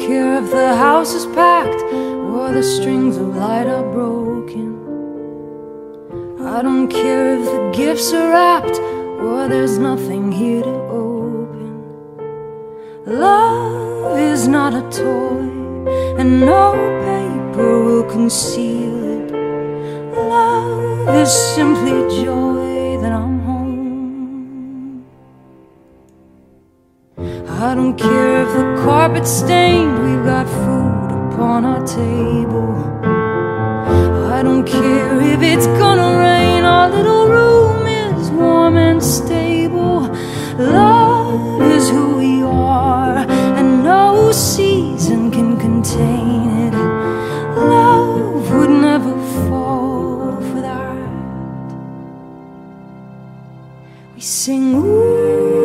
care if the house is packed or the strings of light are broken. I don't care if the gifts are wrapped or there's nothing here to open. Love is not a toy, and no paper will conceal it. Love is simply joy that I'm home. I don't care if the carpet's stained, we've got food upon our table. I don't care if it's gonna rain, our little room is warm and stable. Love is who we are, and no season can contain it. Love would never fall for that. We sing ooh,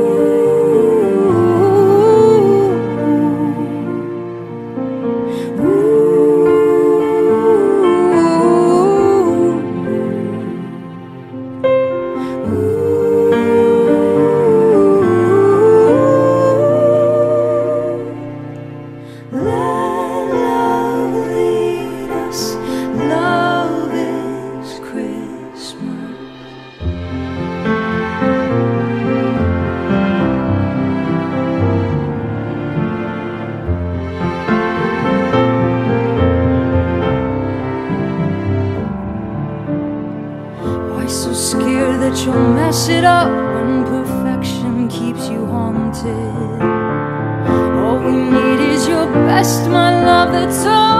so scared that you'll mess it up when perfection keeps you haunted. All we need is your best, my love, that's all